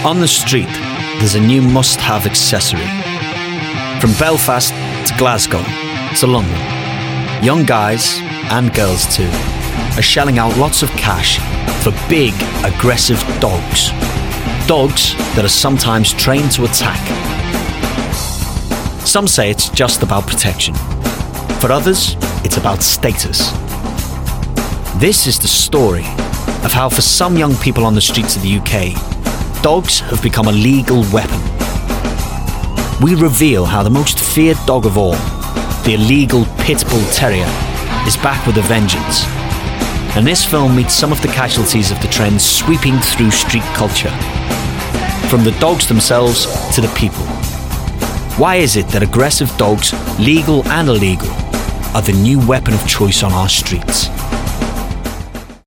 On the street, there's a new must-have accessory. From Belfast to Glasgow to London, young guys, and girls too, are shelling out lots of cash for big, aggressive dogs. Dogs that are sometimes trained to attack. Some say it's just about protection. For others, it's about status. This is the story of how for some young people on the streets of the UK, dogs have become a legal weapon. We reveal how the most feared dog of all, the illegal pit bull terrier, is back with a vengeance. And this film meets some of the casualties of the trends sweeping through street culture. From the dogs themselves to the people. Why is it that aggressive dogs, legal and illegal, are the new weapon of choice on our streets?